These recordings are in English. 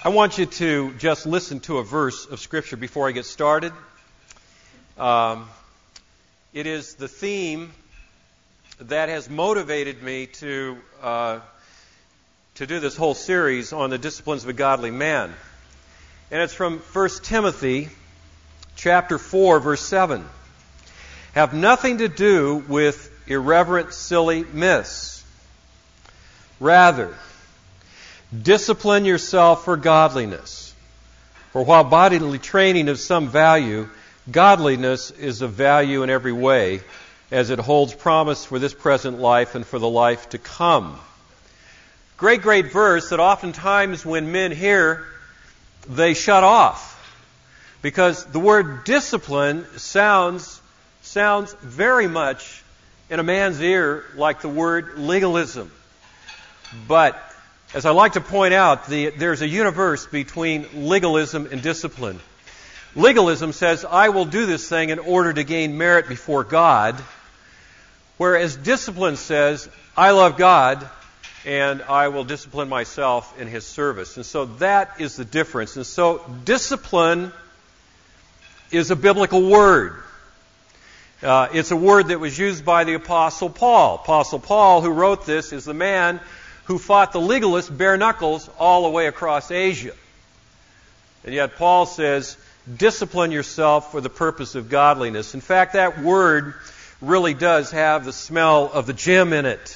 I want you to just listen to a verse of Scripture before I get started. It is the theme that has motivated me to do this whole series on the disciplines of a godly man. And it's from 1 Timothy chapter 4, verse 7. Have nothing to do with irreverent, silly myths. Rather, discipline yourself for godliness. For while bodily training is some value, godliness is of value in every way, as it holds promise for this present life and for the life to come. Great verse that oftentimes when men hear, they shut off. Because the word discipline sounds very much in a man's ear like the word legalism. But as I like to point out, there's a universe between legalism and discipline. Legalism says, I will do this thing in order to gain merit before God, whereas discipline says, I love God and I will discipline myself in His service. And so that is the difference. And so discipline is a biblical word. It's a word that was used by the Apostle Paul. Apostle Paul, who wrote this, is the man who fought the legalists bare knuckles all the way across Asia. And yet Paul says, discipline yourself for the purpose of godliness. In fact, that word really does have the smell of the gym in it.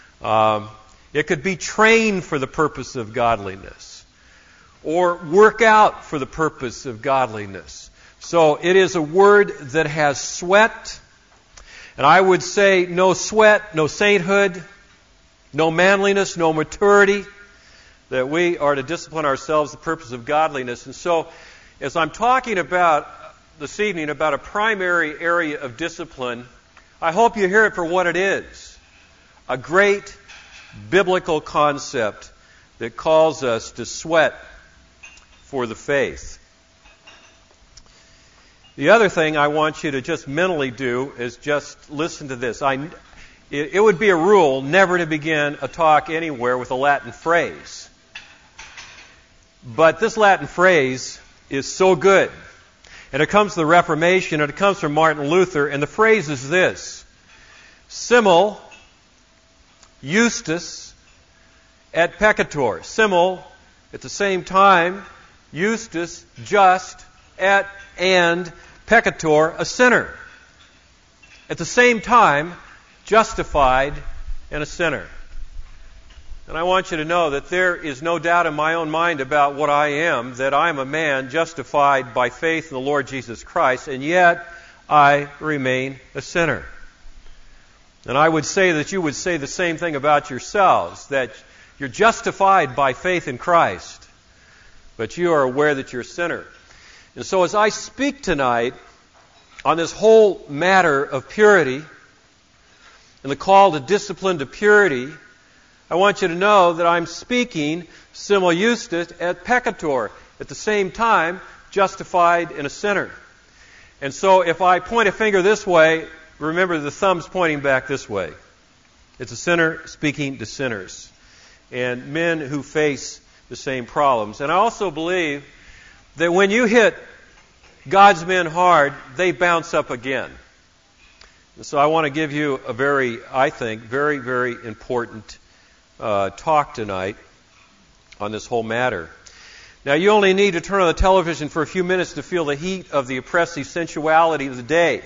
It could be train for the purpose of godliness, or work out for the purpose of godliness. So it is a word that has sweat, and I would say no sweat, no sainthood, no manliness, no maturity, that we are to discipline ourselves for the purpose of godliness. And so, as I'm talking about this evening about a primary area of discipline, I hope you hear it for what it is. A great biblical concept that calls us to sweat for the faith. The other thing I want you to just mentally do is just listen to this. It would be a rule never to begin a talk anywhere with a Latin phrase. But this Latin phrase is so good. And it comes from the Reformation, and it comes from Martin Luther, and the phrase is this: simul justus et peccator. Simul, at the same time, justus, just, et, and peccator, a sinner. At the same time, justified and a sinner. And I want you to know that there is no doubt in my own mind about what I am, that I am a man justified by faith in the Lord Jesus Christ, and yet I remain a sinner. And I would say that you would say the same thing about yourselves, that you're justified by faith in Christ, but you are aware that you're a sinner. And so as I speak tonight on this whole matter of purity, and the call to discipline to purity, I want you to know that I'm speaking simul justus et peccator, at the same time, justified and a sinner. And so if I point a finger this way, remember the thumb's pointing back this way. It's a sinner speaking to sinners, and men who face the same problems. And I also believe that when you hit God's men hard, they bounce up again. So I want to give you a very important talk tonight on this whole matter. Now, you only need to turn on the television for a few minutes to feel the heat of the oppressive sensuality of the day.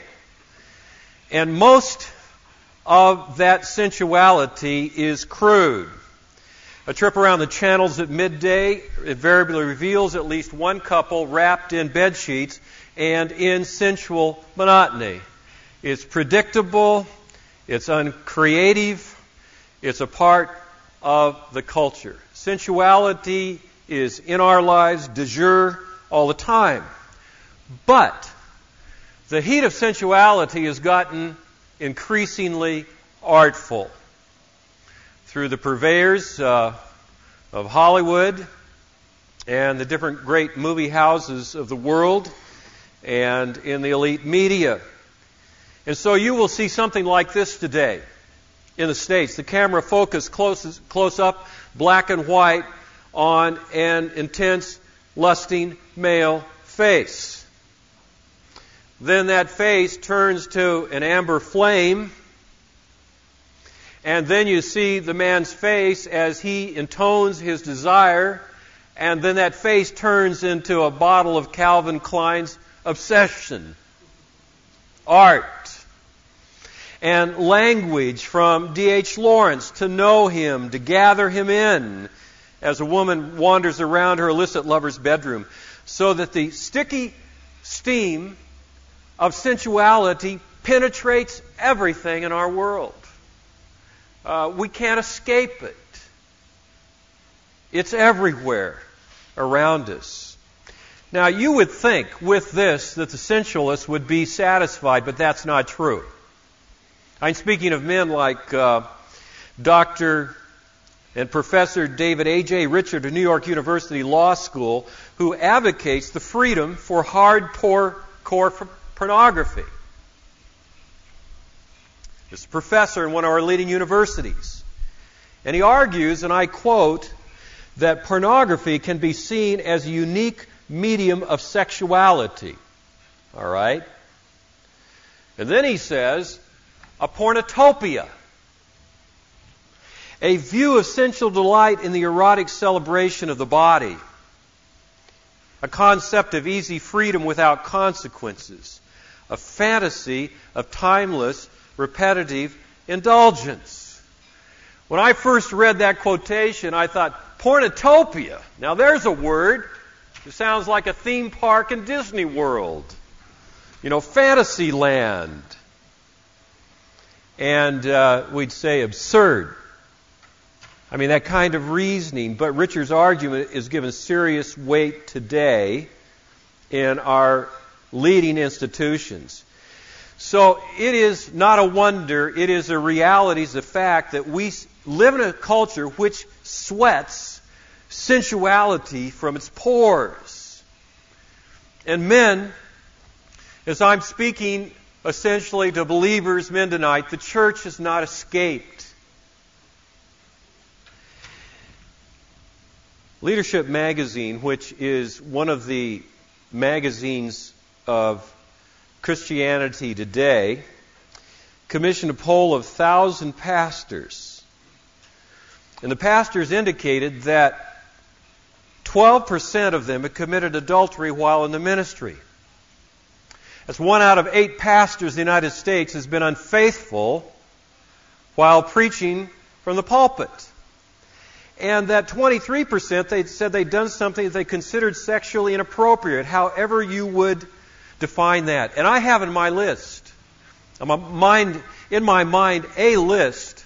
And most of that sensuality is crude. A trip around the channels at midday invariably reveals at least one couple wrapped in bed sheets and in sensual monotony. It's predictable, it's uncreative, it's a part of the culture. Sensuality is in our lives, de jure, all the time. But the heat of sensuality has gotten increasingly artful through the purveyors of Hollywood and the different great movie houses of the world and in the elite media. And so you will see something like this today in the States. The camera focused close up, black and white, on an intense, lusting male face. Then that face turns to an amber flame, and then you see the man's face as he intones his desire, and then that face turns into a bottle of Calvin Klein's Obsession. Art. And language from D.H. Lawrence, to know him, to gather him in, as a woman wanders around her illicit lover's bedroom, so that the sticky steam of sensuality penetrates everything in our world. We can't escape it. It's everywhere around us. Now, you would think with this that the sensualist would be satisfied, but that's not true. I'm speaking of men like Dr. and Professor David A.J. Richard of New York University Law School, who advocates the freedom for hardcore pornography. He's a professor in one of our leading universities. And he argues, and I quote, that pornography can be seen as a unique medium of sexuality. All right? And then he says, a pornotopia, a view of sensual delight in the erotic celebration of the body, a concept of easy freedom without consequences, a fantasy of timeless, repetitive indulgence. When I first read that quotation, I thought, pornotopia. Now there's a word. It sounds like a theme park in Disney World. Fantasy land. And we'd say absurd. I mean, that kind of reasoning. But Richard's argument is given serious weight today in our leading institutions. So it is not a wonder, it is a reality, it's a fact that we live in a culture which sweats sensuality from its pores. And men, as I'm speaking essentially to believers, men tonight, the church has not escaped. Leadership Magazine, which is one of the magazines of Christianity Today, commissioned a poll of 1,000 pastors. And the pastors indicated that 12% of them had committed adultery while in the ministry. That's 1 out of 8 pastors in the United States has been unfaithful while preaching from the pulpit. And that 23%, they said they'd done something that they considered sexually inappropriate, however you would define that. And I have in my list, a list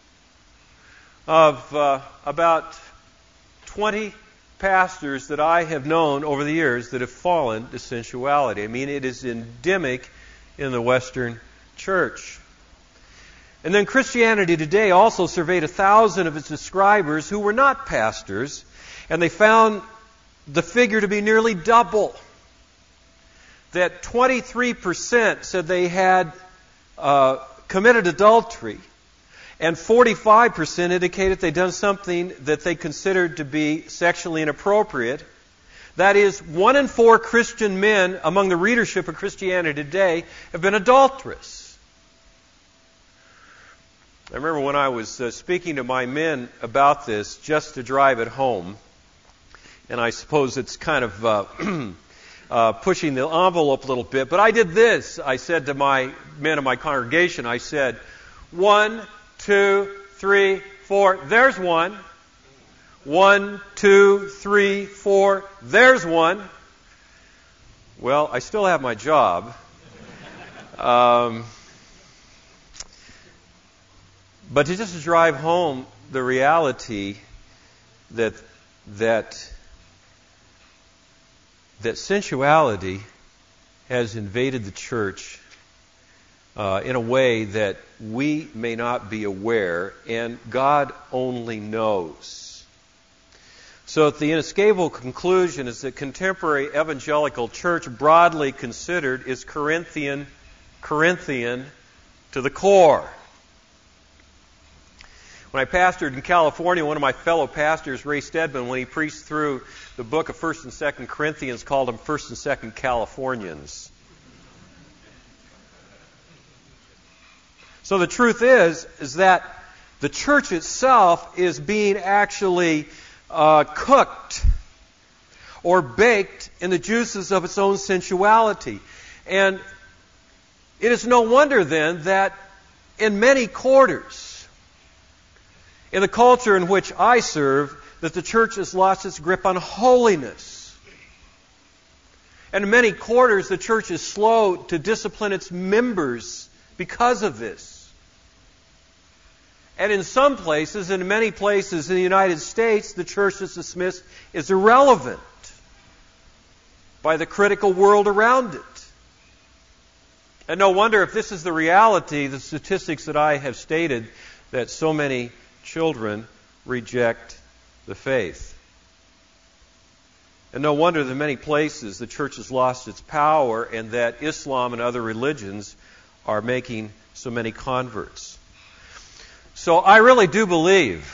of about 20 pastors that I have known over the years that have fallen to sensuality. I mean, it is endemic in the Western church. And then Christianity Today also surveyed 1,000 of its subscribers who were not pastors, and they found the figure to be nearly double. That 23% said they had committed adultery, and 45% indicated they'd done something that they considered to be sexually inappropriate. That is, 1 in 4 Christian men among the readership of Christianity Today have been adulterous. I remember when I was speaking to my men about this, just to drive it home, and I suppose it's kind of pushing the envelope a little bit, but I did this. I said to my men of my congregation, I said, 1, 2, 3, 4, there's one. 1, 2, 3, 4, there's one. Well, I still have my job. But to just drive home the reality that sensuality has invaded the church in a way that we may not be aware, and God only knows. So the inescapable conclusion is that contemporary evangelical church, broadly considered, is Corinthian to the core. When I pastored in California, one of my fellow pastors, Ray Stedman, when he preached through the book of 1st and 2nd Corinthians, called them 1st and 2nd Californians. So the truth is that the church itself is being actually cooked or baked in the juices of its own sensuality. And it is no wonder then that in many quarters, in the culture in which I serve, that the church has lost its grip on holiness. And in many quarters, the church is slow to discipline its members because of this. And in some places, in many places in the United States, the church is dismissed as irrelevant by the critical world around it. And no wonder, if this is the reality, the statistics that I have stated, that so many children reject the faith. And no wonder that in many places the church has lost its power and that Islam and other religions are making so many converts. So I really do believe,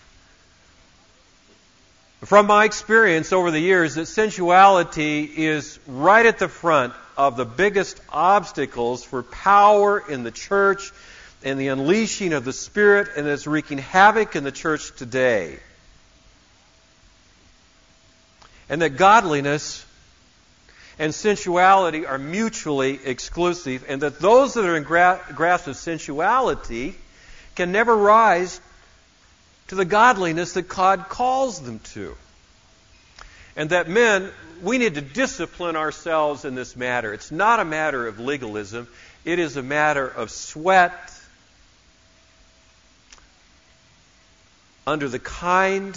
from my experience over the years, that sensuality is right at the front of the biggest obstacles for power in the church and the unleashing of the Spirit, and is wreaking havoc in the church today. And that godliness and sensuality are mutually exclusive, and that those that are in grasp of sensuality can never rise to the godliness that God calls them to. And that men, we need to discipline ourselves in this matter. It's not a matter of legalism. It is a matter of sweat under the kind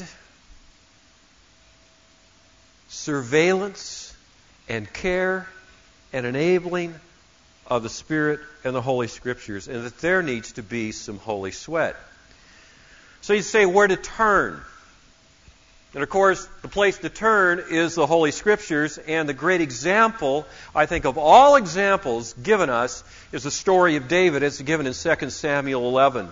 surveillance and care and enabling of the Spirit and the Holy Scriptures, and that there needs to be some holy sweat. So you say, where to turn? And of course, the place to turn is the Holy Scriptures, and the great example, I think, of all examples given us is the story of David as given in 2 Samuel 11.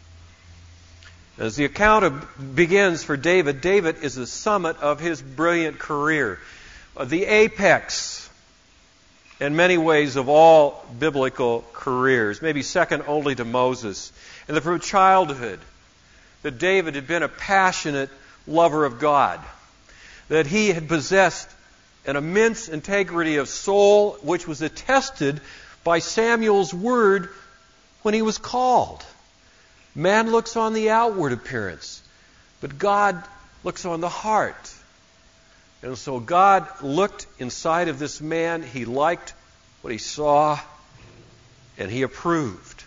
As the account begins for David, David is the summit of his brilliant career, the apex in many ways of all biblical careers, maybe second only to Moses. And that from childhood, that David had been a passionate lover of God, that he had possessed an immense integrity of soul, which was attested by Samuel's word when he was called. Man looks on the outward appearance, but God looks on the heart. And so God looked inside of this man. He liked what he saw, and he approved.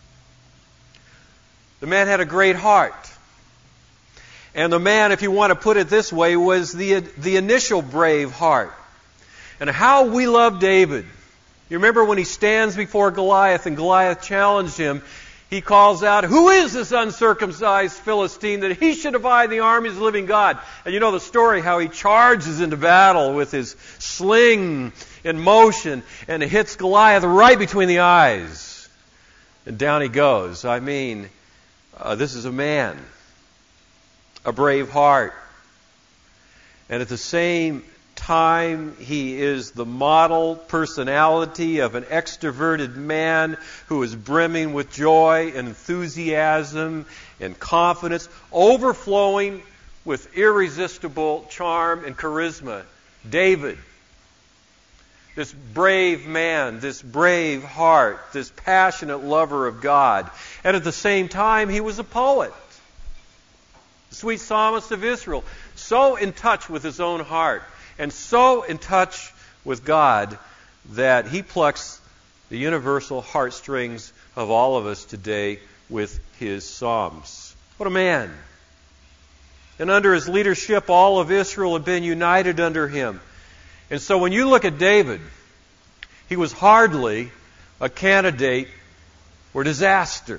The man had a great heart. And the man, if you want to put it this way, was the initial brave heart. And how we love David. You remember when he stands before Goliath and Goliath challenged him, he calls out, "Who is this uncircumcised Philistine that he should defy the armies of the living God?" And you know the story, how he charges into battle with his sling in motion and it hits Goliath right between the eyes. And down he goes. I mean, this is a man, a brave heart. And at the same time, he is the model personality of an extroverted man who is brimming with joy and enthusiasm and confidence, overflowing with irresistible charm and charisma. David, this brave man, this brave heart, this passionate lover of God. And at the same time, he was a poet. The sweet psalmist of Israel, so in touch with his own heart and so in touch with God that he plucks the universal heartstrings of all of us today with his psalms. What a man. And under his leadership, all of Israel had been united under him. And so when you look at David, he was hardly a candidate for disaster.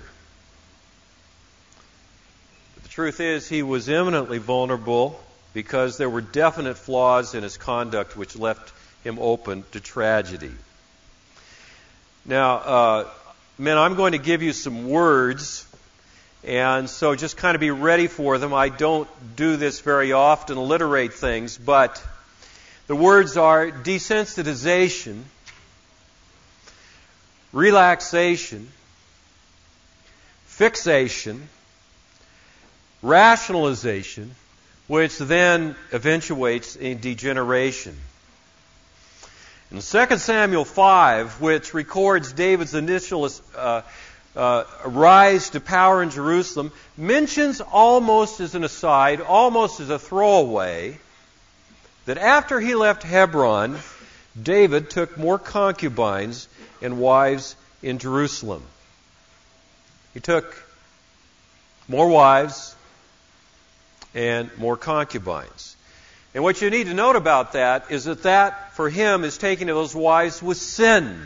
But the truth is, he was eminently vulnerable because there were definite flaws in his conduct which left him open to tragedy. Now, men, I'm going to give you some words, And so just kind of be ready for them. I don't do this very often, alliterate things, but the words are desensitization, relaxation, fixation, rationalization, which then eventuates in degeneration. In 2 Samuel 5, which records David's initial rise to power in Jerusalem, mentions almost as an aside, almost as a throwaway, that after he left Hebron, David took more concubines and wives in Jerusalem. He took more wives and more concubines. And what you need to note about that is that for him, his taking of those wives was sin.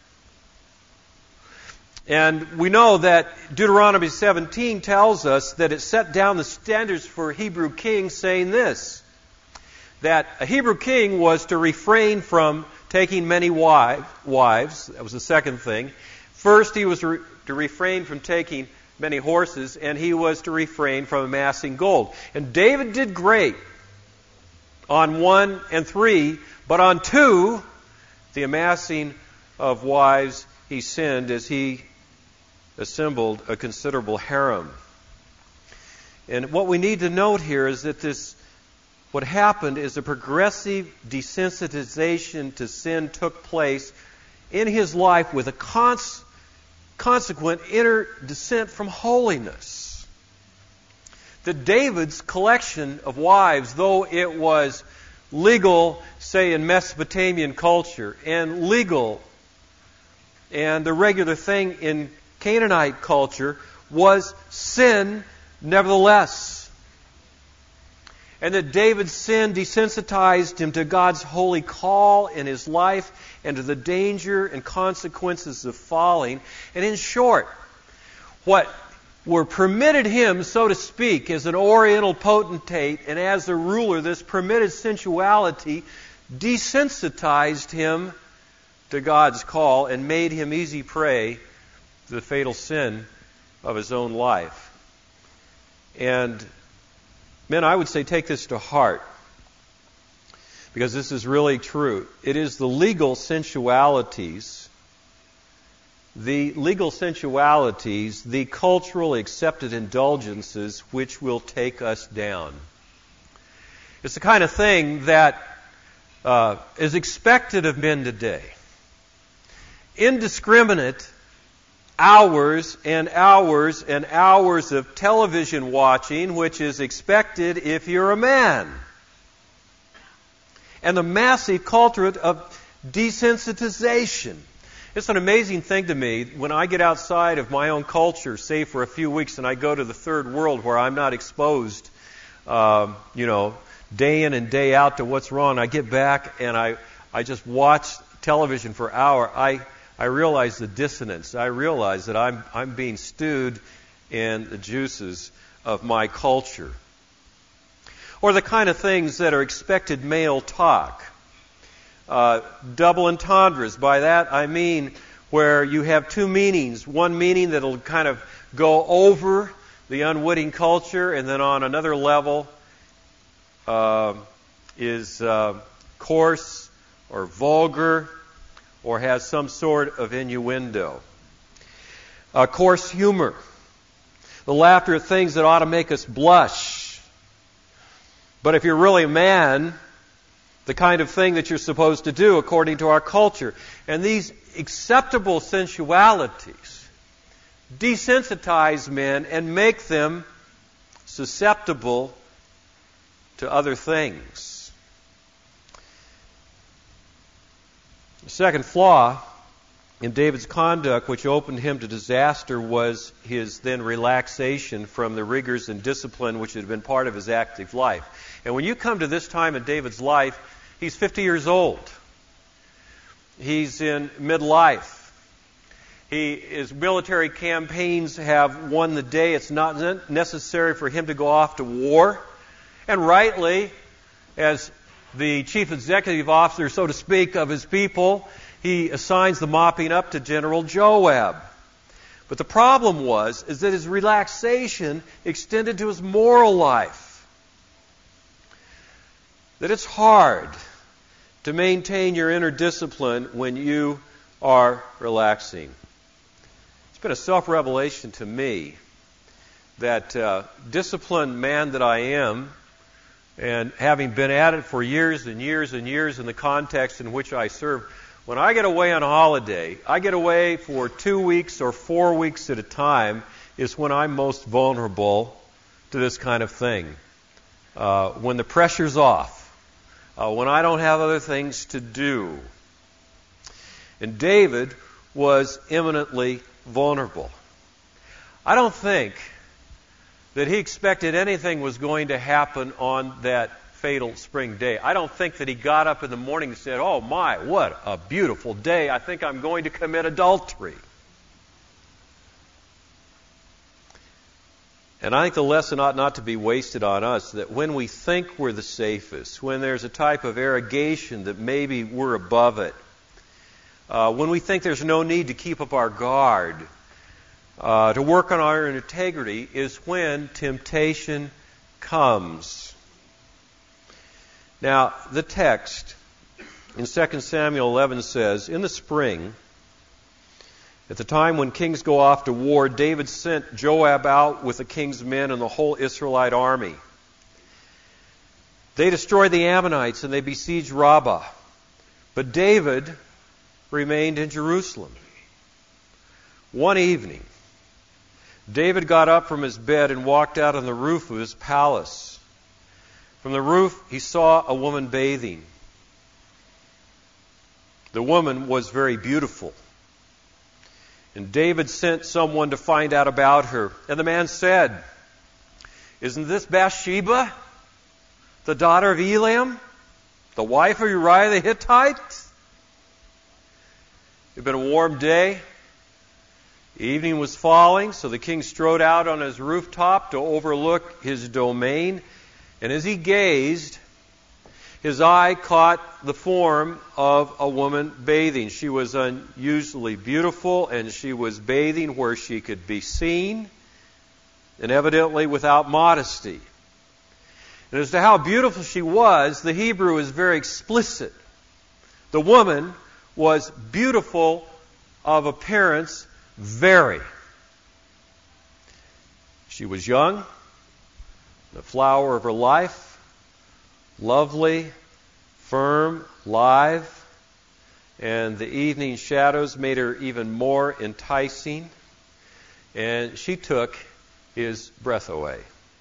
And we know that Deuteronomy 17 tells us that it set down the standards for Hebrew kings, saying this, that a Hebrew king was to refrain from taking many wives. That was the second thing. First, he was to refrain from taking many horses, and he was to refrain from amassing gold. And David did great on 1 and 3, but on 2, the amassing of wives, he sinned as he assembled a considerable harem. And what we need to note here is that what happened is a progressive desensitization to sin took place in his life with a consequent inner descent from holiness. That David's collection of wives, though it was legal, say in Mesopotamian culture, and legal and the regular thing in Canaanite culture, was sin nevertheless. And that David's sin desensitized him to God's holy call in his life and to the danger and consequences of falling. And in short, what were permitted him, so to speak, as an oriental potentate and as a ruler, this permitted sensuality desensitized him to God's call and made him easy prey to the fatal sin of his own life. And men, I would say take this to heart, because this is really true. It is the legal sensualities, the culturally accepted indulgences which will take us down. It's the kind of thing that is expected of men today. Indiscriminate hours and hours and hours of television watching, which is expected if you're a man. And the massive culture of desensitization. It's an amazing thing to me when I get outside of my own culture, say for a few weeks, and I go to the third world where I'm not exposed, day in and day out to what's wrong. I get back and I just watch television for an hour. I realize the dissonance. I realize that I'm being stewed in the juices of my culture. Or the kind of things that are expected male talk. Double entendres. By that I mean where you have two meanings. One meaning that will kind of go over the unwitting culture, and then on another level is coarse or vulgar, or has some sort of innuendo. Coarse humor. The laughter at things that ought to make us blush. But if you're really a man, the kind of thing that you're supposed to do according to our culture. And these acceptable sensualities desensitize men and make them susceptible to other things. The second flaw in David's conduct, which opened him to disaster, was his then relaxation from the rigors and discipline which had been part of his active life. And when you come to this time in David's life, he's 50 years old. He's in midlife. His military campaigns have won the day. It's not necessary for him to go off to war. And rightly, as the chief executive officer, so to speak, of his people, he assigns the mopping up to General Joab. But the problem is that his relaxation extended to his moral life. That it's hard to maintain your inner discipline when you are relaxing. It's been a self-revelation to me that disciplined man that I am, and having been at it for years and years and years in the context in which I serve, when I get away on holiday, I get away for 2 weeks or 4 weeks at a time, is when I'm most vulnerable to this kind of thing. When the pressure's off. When I don't have other things to do. And David was eminently vulnerable. I don't think that he expected anything was going to happen on that fatal spring day. I don't think that he got up in the morning and said, "Oh my, what a beautiful day. I think I'm going to commit adultery." And I think the lesson ought not to be wasted on us, that when we think we're the safest, when there's a type of arrogation that maybe we're above it, when we think there's no need to keep up our guard, to work on our integrity, is when temptation comes. Now, the text in 2 Samuel 11 says, "In the spring, at the time when kings go off to war, David sent Joab out with the king's men and the whole Israelite army. They destroyed the Ammonites and they besieged Rabbah. But David remained in Jerusalem. One evening, David got up from his bed and walked out on the roof of his palace. From the roof, he saw a woman bathing. The woman was very beautiful. And David sent someone to find out about her. And the man said, 'Isn't this Bathsheba, the daughter of Eliam, the wife of Uriah the Hittite?' It had been a warm day. Evening was falling, so the king strode out on his rooftop to overlook his domain. And as he gazed, his eye caught the form of a woman bathing. She was unusually beautiful, and she was bathing where she could be seen, and evidently without modesty. And as to how beautiful she was, the Hebrew is very explicit. The woman was beautiful of appearance, very. She was young, the flower of her life, lovely, firm, live, and the evening shadows made her even more enticing, and she took his breath away.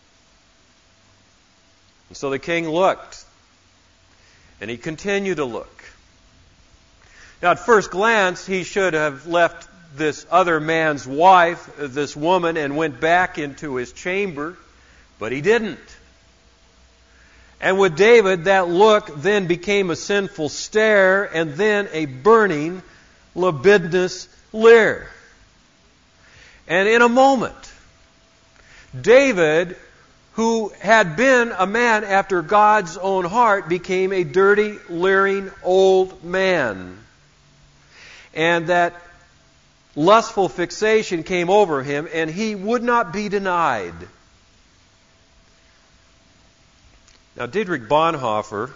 And so the king looked, and he continued to look. Now, at first glance, he should have left this other man's wife, this woman, and went back into his chamber, but he didn't. And with David, that look then became a sinful stare, and then a burning, libidinous leer. And in a moment, David, who had been a man after God's own heart, became a dirty, leering old man. And that lustful fixation came over him, and he would not be denied. Now, Dietrich Bonhoeffer,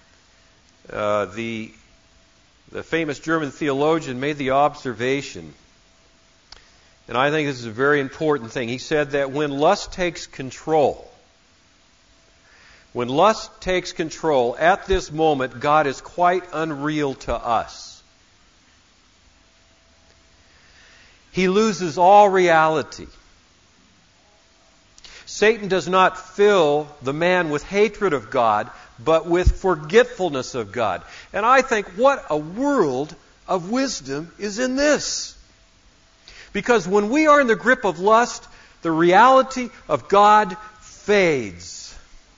the famous German theologian, made the observation, and I think this is a very important thing. He said that when lust takes control, at this moment, God is quite unreal to us. He loses all reality. Satan does not fill the man with hatred of God, but with forgetfulness of God. And I think what a world of wisdom is in this. Because when we are in the grip of lust, the reality of God fades.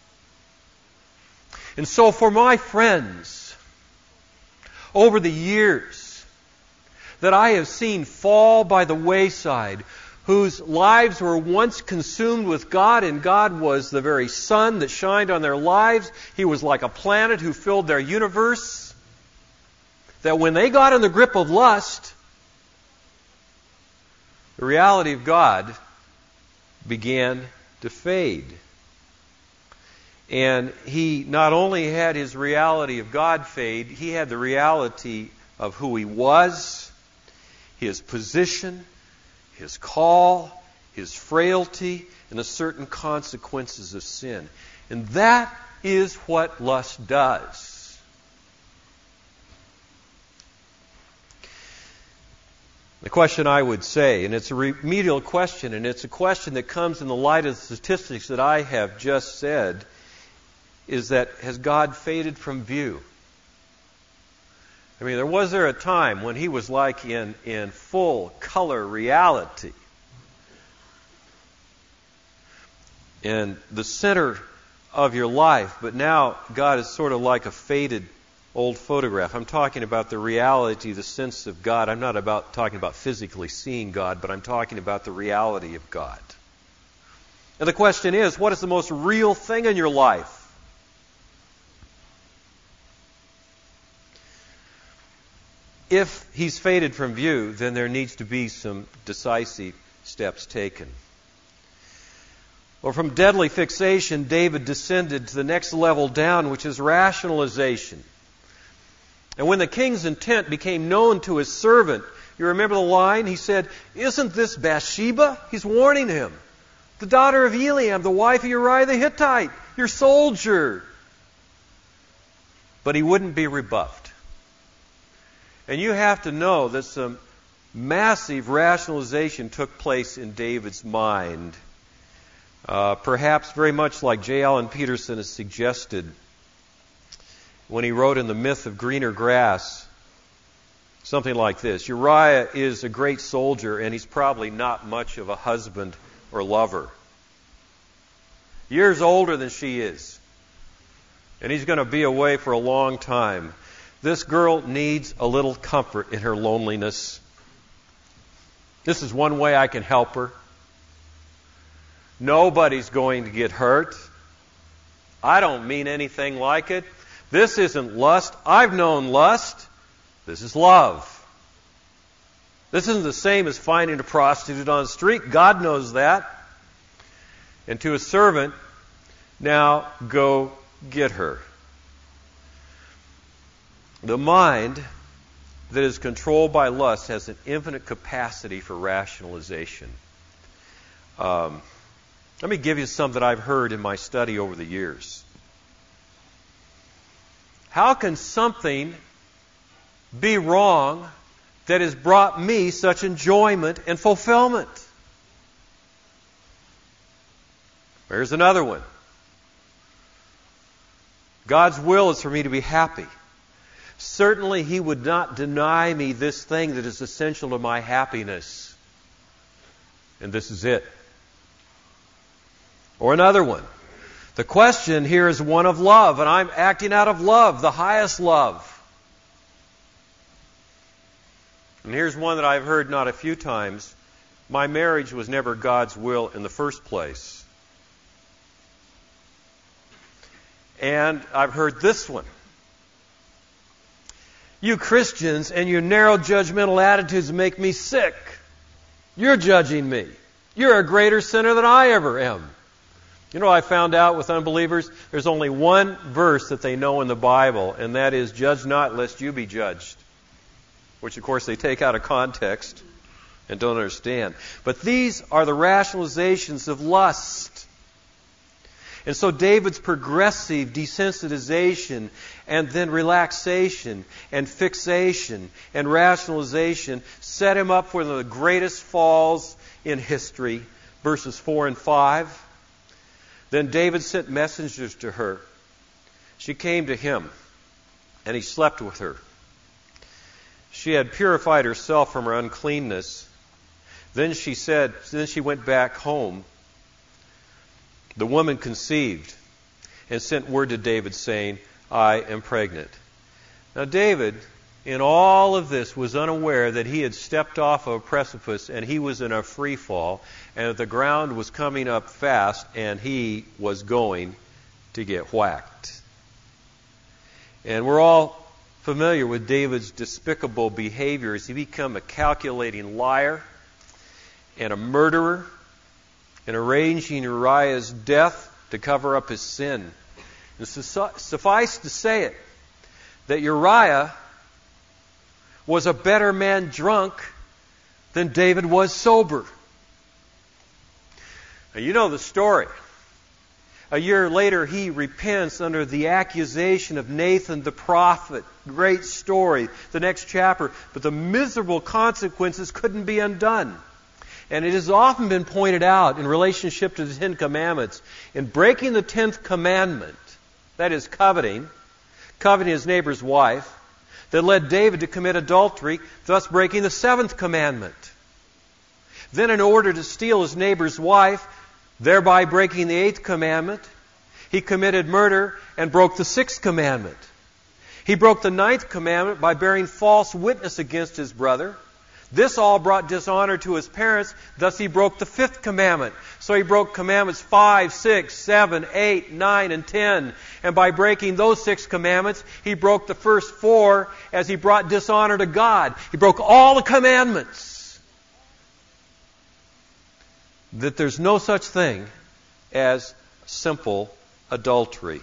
And so for my friends, over the years that I have seen fall by the wayside, whose lives were once consumed with God, and God was the very sun that shined on their lives. He was like a planet who filled their universe. That when they got in the grip of lust, the reality of God began to fade. And he not only had his reality of God fade, he had the reality of who he was, his position, his call, his frailty, and the certain consequences of sin. And that is what lust does. The question I would say, and it's a remedial question, and it's a question that comes in the light of the statistics that I have just said, is that has God faded from view? I mean, was there a time when he was like in full color reality? In the center of your life, but now God is sort of like a faded old photograph. I'm talking about the reality, the sense of God. I'm not talking about physically seeing God, but I'm talking about the reality of God. And the question is, what is the most real thing in your life? If he's faded from view, then there needs to be some decisive steps taken. Well, from deadly fixation, David descended to the next level down, which is rationalization. And when the king's intent became known to his servant, you remember the line? He said, "Isn't this Bathsheba?" He's warning him. "The daughter of Eliam, the wife of Uriah the Hittite, your soldier." But he wouldn't be rebuffed. And you have to know that some massive rationalization took place in David's mind. Perhaps very much like J. Allen Peterson has suggested when he wrote in The Myth of Greener Grass, something like this: Uriah is a great soldier, and he's probably not much of a husband or lover. Years older than she is, and he's going to be away for a long time. This girl needs a little comfort in her loneliness. This is one way I can help her. Nobody's going to get hurt. I don't mean anything like it. This isn't lust. I've known lust. This is love. This isn't the same as finding a prostitute on the street. God knows that. And to his servant, now go get her. The mind that is controlled by lust has an infinite capacity for rationalization. Let me give you some that I've heard in my study over the years. How can something be wrong that has brought me such enjoyment and fulfillment? There's another one. God's will is for me to be happy. Certainly He would not deny me this thing that is essential to my happiness. And this is it. Or another one. The question here is one of love, and I'm acting out of love, the highest love. And here's one that I've heard not a few times. My marriage was never God's will in the first place. And I've heard this one. You Christians and your narrow judgmental attitudes make me sick. You're judging me. You're a greater sinner than I ever am. You know, I found out with unbelievers, there's only one verse that they know in the Bible, and that is, "Judge not, lest you be judged." Which, of course, they take out of context and don't understand. But these are the rationalizations of lust. And so David's progressive desensitization and then relaxation and fixation and rationalization set him up for the greatest falls in history, verses 4 and 5. Then David sent messengers to her. She came to him, and he slept with her. She had purified herself from her uncleanness. Then she went back home. The woman conceived and sent word to David saying, "I am pregnant." Now David, in all of this, was unaware that he had stepped off of a precipice and he was in a free fall, and that the ground was coming up fast and he was going to get whacked. And we're all familiar with David's despicable behavior as he became a calculating liar. and a murderer, and arranging Uriah's death to cover up his sin. And suffice to say it, that Uriah was a better man drunk than David was sober. Now, you know the story. A year later, he repents under the accusation of Nathan the prophet. Great story, the next chapter. But the miserable consequences couldn't be undone. And it has often been pointed out in relationship to the Ten Commandments. In breaking the 10th commandment, that is coveting his neighbor's wife, that led David to commit adultery, thus breaking the 7th commandment. Then in order to steal his neighbor's wife, thereby breaking the 8th commandment, he committed murder and broke the 6th commandment. He broke the 9th commandment by bearing false witness against his brother. This all brought dishonor to his parents, thus he broke the 5th commandment. So he broke commandments 5, 6, 7, 8, 9, and 10. And by breaking those 6 commandments, he broke the first 4 as he brought dishonor to God. He broke all the commandments. That there's no such thing as simple adultery.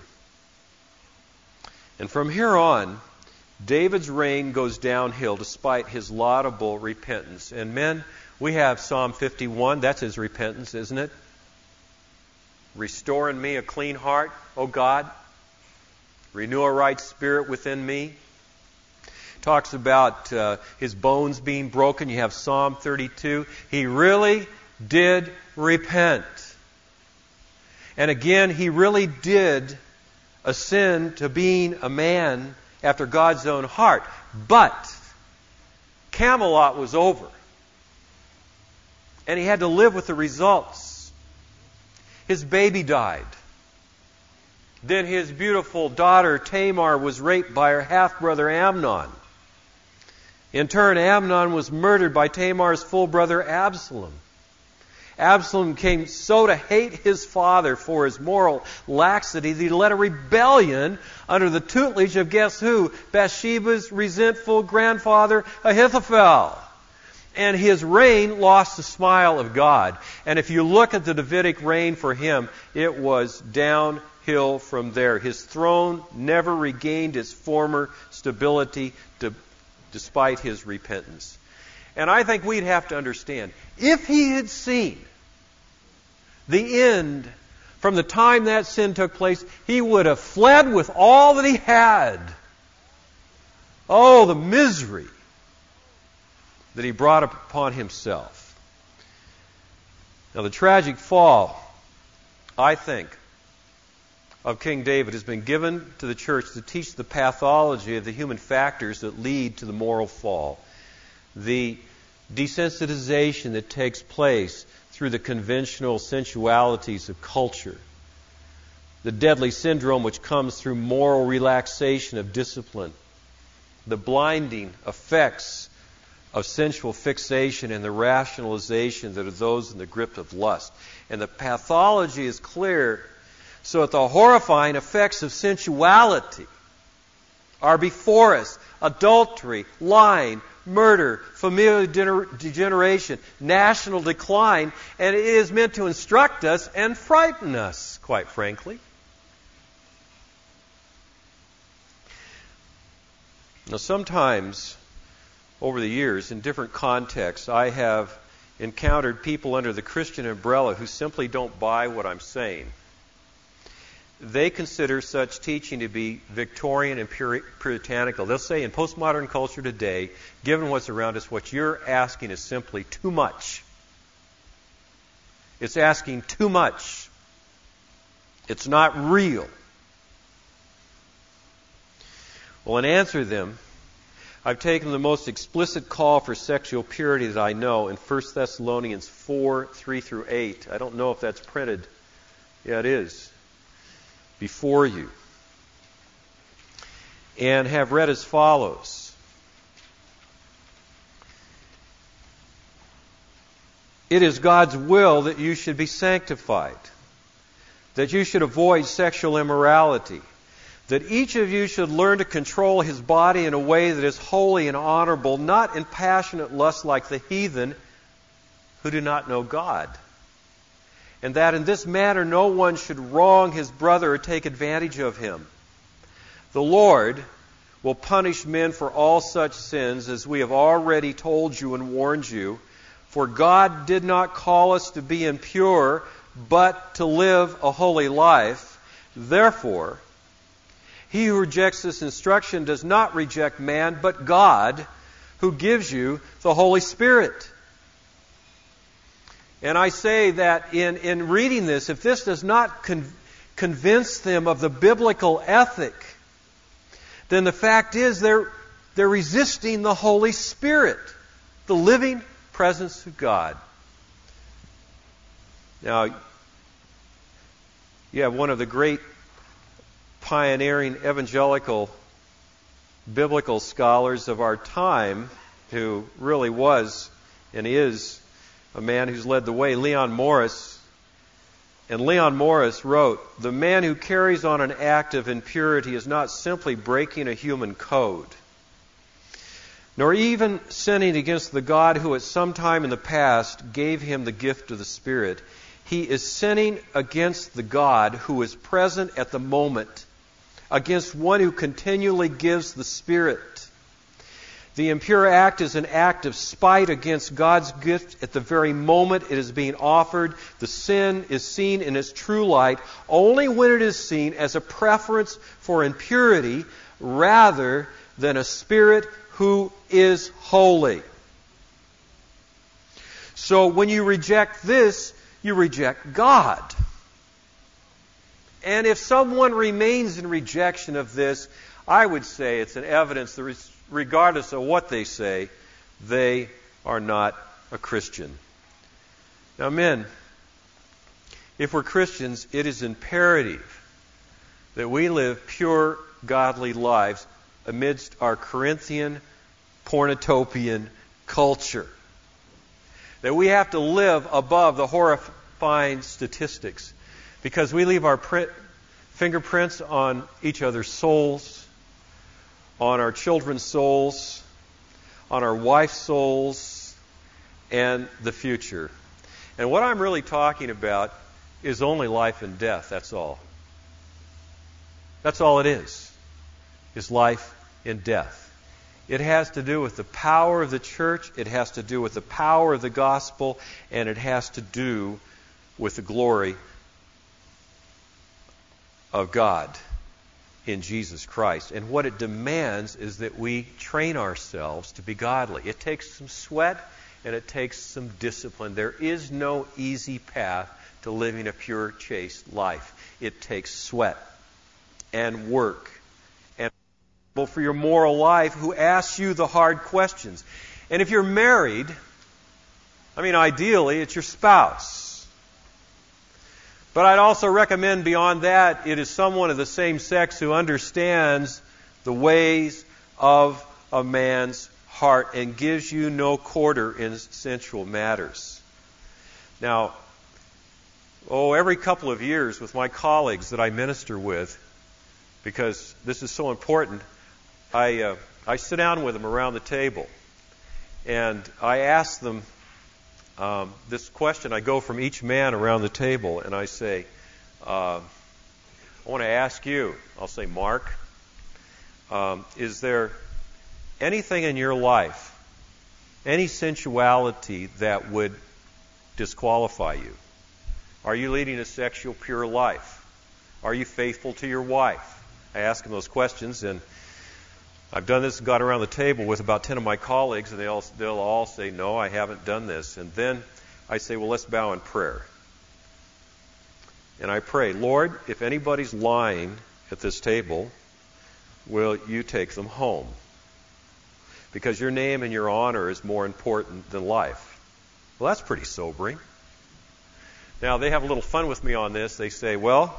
And from here on, David's reign goes downhill despite his laudable repentance. And men, we have Psalm 51. That's his repentance, isn't it? Restore in me a clean heart, O God. Renew a right spirit within me. Talks about his bones being broken. You have Psalm 32. He really did repent. And again, he really did ascend to being a man after God's own heart. But Camelot was over. And he had to live with the results. His baby died. Then his beautiful daughter Tamar was raped by her half-brother Amnon. In turn, Amnon was murdered by Tamar's full brother Absalom. Absalom came so to hate his father for his moral laxity that he led a rebellion under the tutelage of guess who? Bathsheba's resentful grandfather Ahithophel. And his reign lost the smile of God. And if you look at the Davidic reign for him, it was downhill from there. His throne never regained its former stability despite his repentance. And I think we'd have to understand, if he had seen the end from the time that sin took place, he would have fled with all that he had. Oh, the misery that he brought upon himself. Now, the tragic fall, I think, of King David has been given to the church to teach the pathology of the human factors that lead to the moral fall. The desensitization that takes place through the conventional sensualities of culture. The deadly syndrome which comes through moral relaxation of discipline. The blinding effects of sensual fixation and the rationalization that are those in the grip of lust. And the pathology is clear, so that the horrifying effects of sensuality are before us. Adultery, lying, murder, familial degeneration, national decline, and it is meant to instruct us and frighten us, quite frankly. Now, sometimes, over the years, in different contexts, I have encountered people under the Christian umbrella who simply don't buy what I'm saying. They consider such teaching to be Victorian and puritanical. They'll say in postmodern culture today, given what's around us, what you're asking is simply too much. It's asking too much. It's not real. Well, in answer to them, I've taken the most explicit call for sexual purity that I know in 1 Thessalonians 4, 3 through 8. I don't know if that's printed. Yeah, it is. Before you. And have read as follows. It is God's will that you should be sanctified, that you should avoid sexual immorality, that each of you should learn to control his body in a way that is holy and honorable, not in passionate lust like the heathen who do not know God, and that in this manner no one should wrong his brother or take advantage of him. The Lord will punish men for all such sins, as we have already told you and warned you. For God did not call us to be impure, but to live a holy life. Therefore, he who rejects this instruction does not reject man, but God, who gives you the Holy Spirit. And I say that in reading this, if this does not convince them of the biblical ethic, then the fact is they're resisting the Holy Spirit, the living presence of God. Now, you have one of the great pioneering evangelical biblical scholars of our time, who really was and is a man who's led the way, Leon Morris. And Leon Morris wrote, "The man who carries on an act of impurity is not simply breaking a human code, nor even sinning against the God who at some time in the past gave him the gift of the Spirit. He is sinning against the God who is present at the moment, against one who continually gives the Spirit. The impure act is an act of spite against God's gift at the very moment it is being offered. The sin is seen in its true light only when it is seen as a preference for impurity rather than a spirit who is holy." So when you reject this, you reject God. And if someone remains in rejection of this, I would say it's an evidence that regardless of what they say, they are not a Christian. Now, men, if we're Christians, it is imperative that we live pure, godly lives amidst our Corinthian, pornotopian culture. That we have to live above the horrifying statistics, because we leave our fingerprints on each other's souls, on our children's souls, on our wife's souls, and the future. And what I'm really talking about is only life and death, that's all. That's all it is life and death. It has to do with the power of the church, it has to do with the power of the gospel, and it has to do with the glory of God in Jesus Christ. And what it demands is that we train ourselves to be godly. It takes some sweat and it takes some discipline. There is no easy path to living a pure, chaste life. It takes sweat and work and for your moral life who asks you the hard questions. And if you're married, ideally it's your spouse. But I'd also recommend beyond that, it is someone of the same sex who understands the ways of a man's heart and gives you no quarter in sensual matters. Now, every couple of years with my colleagues that I minister with, because this is so important, I sit down with them around the table and I ask them this question. I go from each man around the table and I say, I want to ask you, I'll say, Mark, is there anything in your life, any sensuality that would disqualify you? Are you leading a sexual pure life? Are you faithful to your wife? I ask them those questions, and I've done this, got around the table with about 10 of my colleagues, and they'll all say, no, I haven't done this. And then I say, well, let's bow in prayer. And I pray, Lord, if anybody's lying at this table, will you take them home? Because your name and your honor is more important than life. Well, that's pretty sobering. Now, they have a little fun with me on this. They say, well,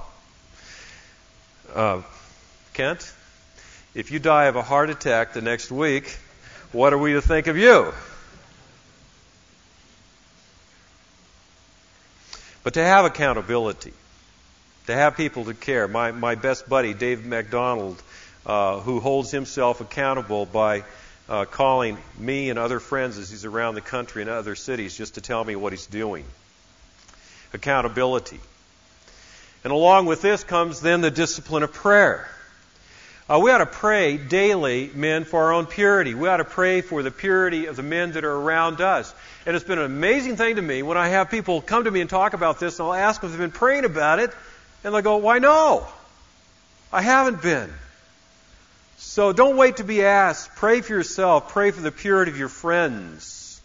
Kent, if you die of a heart attack the next week, what are we to think of you? But to have accountability, to have people to care. My best buddy, Dave MacDonald, who holds himself accountable by calling me and other friends as he's around the country and other cities just to tell me what he's doing. Accountability. And along with this comes then the discipline of prayer. We ought to pray daily, men, for our own purity. We ought to pray for the purity of the men that are around us. And it's been an amazing thing to me when I have people come to me and talk about this, and I'll ask them if they've been praying about it, and they'll go, "Why, no, I haven't been." So don't wait to be asked. Pray for yourself. Pray for the purity of your friends.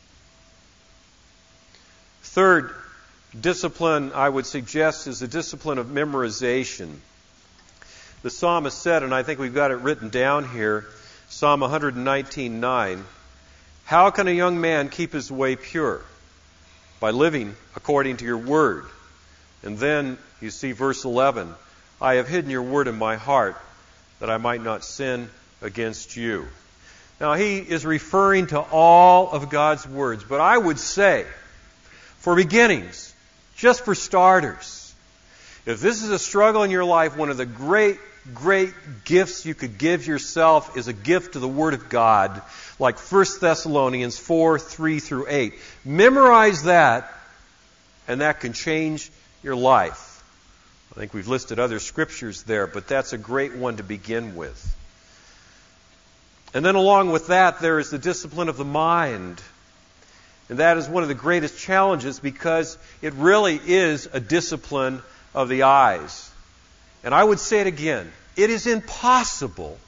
Third discipline I would suggest is the discipline of memorization. The psalmist said, and I think we've got it written down here, Psalm 119:9, "How can a young man keep his way pure? By living according to your word." And then you see verse 11, "I have hidden your word in my heart, that I might not sin against you." Now he is referring to all of God's words, but I would say, for beginnings, just for starters, if this is a struggle in your life, one of the great gifts you could give yourself is a gift to the Word of God, like 1 Thessalonians 4:3-8. Memorize that, and that can change your life. I think we've listed other scriptures there, but that's a great one to begin with. And then along with that, there is the discipline of the mind. And that is one of the greatest challenges because it really is a discipline of the eyes. And I would say it again, it is impossible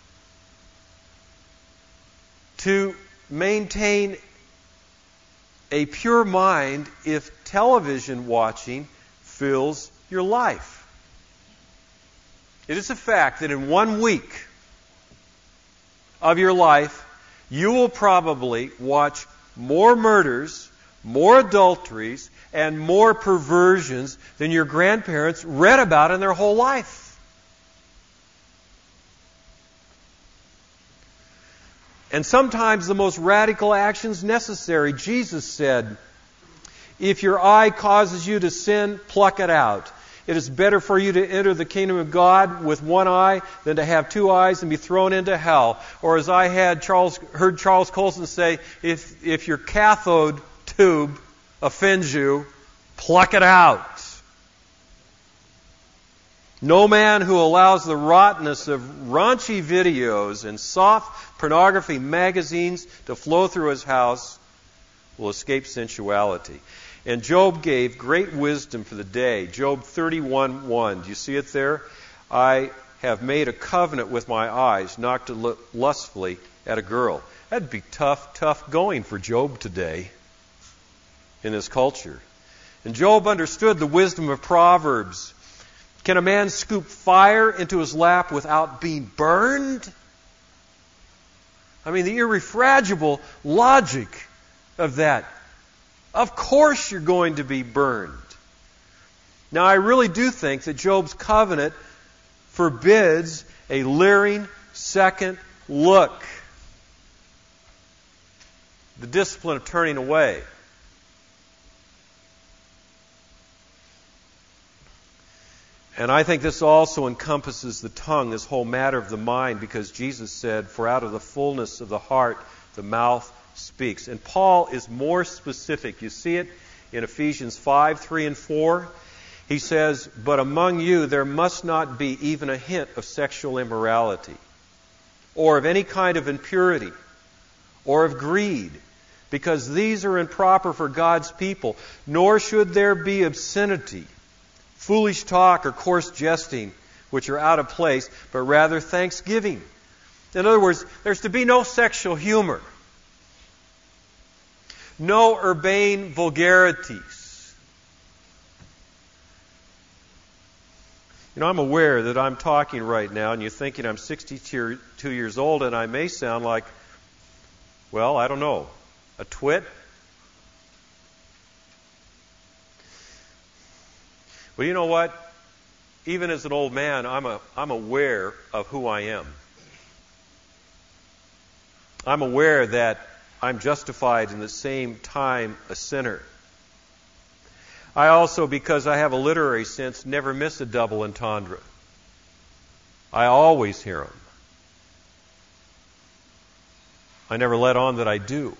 to maintain a pure mind if television watching fills your life. It is a fact that in 1 week of your life, you will probably watch more murders, more adulteries, and more perversions than your grandparents read about in their whole life. And sometimes the most radical actions necessary. Jesus said, "If your eye causes you to sin, pluck it out. It is better for you to enter the kingdom of God with one eye than to have 2 eyes and be thrown into hell." Or as I heard Charles Colson say, if your cathode tube offends you, pluck it out. No man who allows the rottenness of raunchy videos and soft pornography magazines to flow through his house will escape sensuality. And Job gave great wisdom for the day. Job 31:1. Do you see it there? "I have made a covenant with my eyes not to look lustfully at a girl." That'd be tough going for Job today in this culture. And Job understood the wisdom of Proverbs. Can a man scoop fire into his lap without being burned? I mean, the irrefragable logic of that. Of course you're going to be burned. Now, I really do think that Job's covenant forbids a leering second look. The discipline of turning away. And I think this also encompasses the tongue, this whole matter of the mind, because Jesus said, "For out of the fullness of the heart, the mouth speaks." And Paul is more specific. You see it in Ephesians 5:3-4. He says, "But among you there must not be even a hint of sexual immorality, or of any kind of impurity, or of greed, because these are improper for God's people. Nor should there be obscenity, foolish talk, or coarse jesting, which are out of place, but rather thanksgiving." In other words, there's to be no sexual humor, no urbane vulgarities. You know, I'm aware that I'm talking right now, and you're thinking I'm 62 years old, and I may sound like, well, I don't know, a twit. Well, you know what? Even as an old man, I'm aware of who I am. I'm aware that I'm justified in the same time a sinner. I also, because I have a literary sense, never miss a double entendre. I always hear them. I never let on that I do.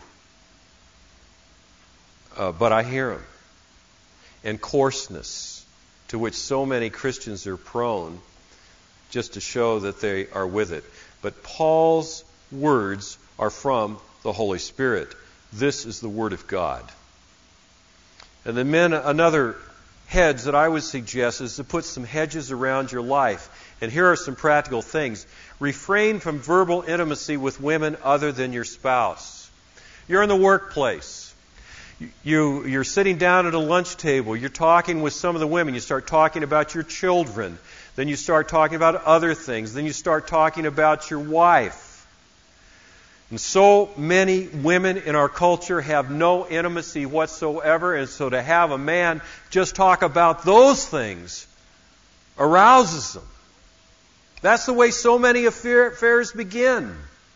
But I hear them. And coarseness, to which so many Christians are prone, just to show that they are with it. But Paul's words are from the Holy Spirit. This is the Word of God. And then men, another hedge that I would suggest is to put some hedges around your life. And here are some practical things. Refrain from verbal intimacy with women other than your spouse. You're in the workplace. You're sitting down at a lunch table. You're talking with some of the women. You start talking about your children. Then you start talking about other things. Then you start talking about your wife. And so many women in our culture have no intimacy whatsoever. And so to have a man just talk about those things arouses them. That's the way so many affairs begin.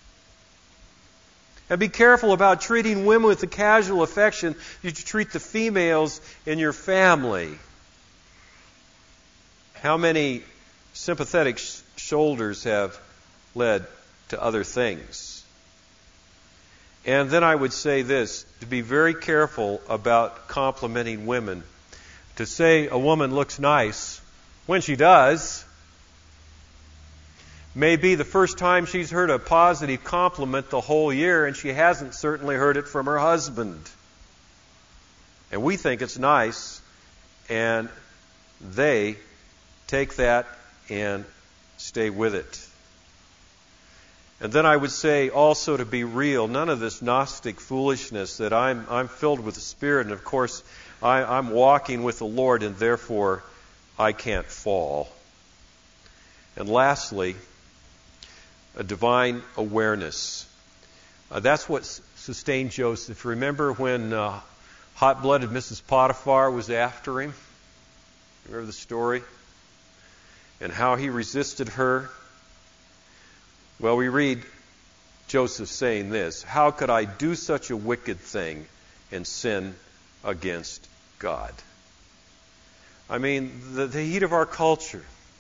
And be careful about treating women with the casual affection you treat the females in your family. How many sympathetic shoulders have led to other things? And then I would say this, to be very careful about complimenting women. To say a woman looks nice, when she does, may be the first time she's heard a positive compliment the whole year, and she hasn't certainly heard it from her husband. And we think it's nice, and they take that and stay with it. And then I would say also to be real, none of this Gnostic foolishness that I'm filled with the Spirit, and of course I'm walking with the Lord, and therefore I can't fall. And lastly, a divine awareness. That's what sustained Joseph. Remember when hot-blooded Mrs. Potiphar was after him? Remember the story? And how he resisted her? Well, we read Joseph saying this, "How could I do such a wicked thing and sin against God?" I mean, the heat of our culture,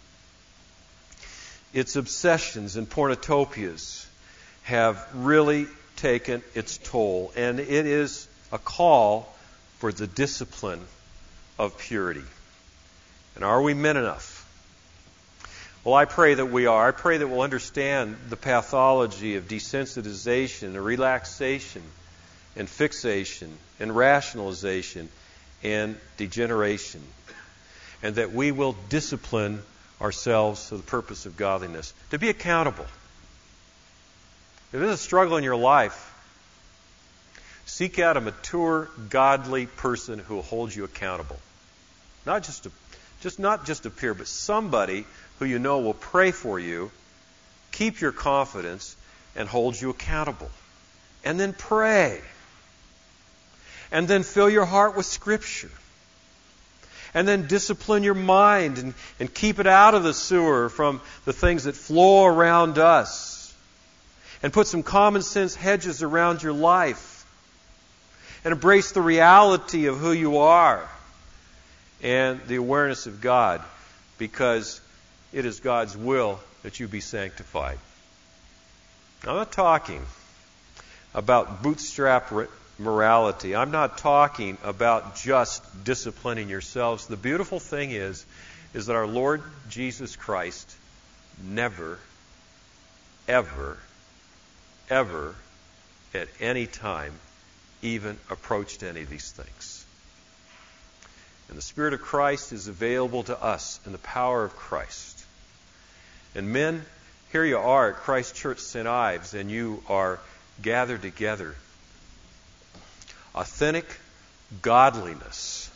its obsessions and pornotopias have really taken its toll. And it is a call for the discipline of purity. And are we men enough? Well, I pray that we are. I pray that we'll understand the pathology of desensitization and relaxation and fixation and rationalization and degeneration. And that we will discipline ourselves for the purpose of godliness. To be accountable. If there's a struggle in your life, seek out a mature, godly person who will hold you accountable. Not just a peer, but somebody who you know will pray for you, keep your confidence, and hold you accountable. And then pray. And then fill your heart with Scripture. And then discipline your mind and keep it out of the sewer from the things that flow around us. And put some common sense hedges around your life. And embrace the reality of who you are and the awareness of God, because it is God's will that you be sanctified. Now, I'm not talking about bootstrap morality. I'm not talking about just disciplining yourselves. The beautiful thing is that our Lord Jesus Christ never, ever, ever, at any time, even approached any of these things. And the Spirit of Christ is available to us in the power of Christ. And men, here you are at Christ Church St. Ives, and you are gathered together. Authentic godliness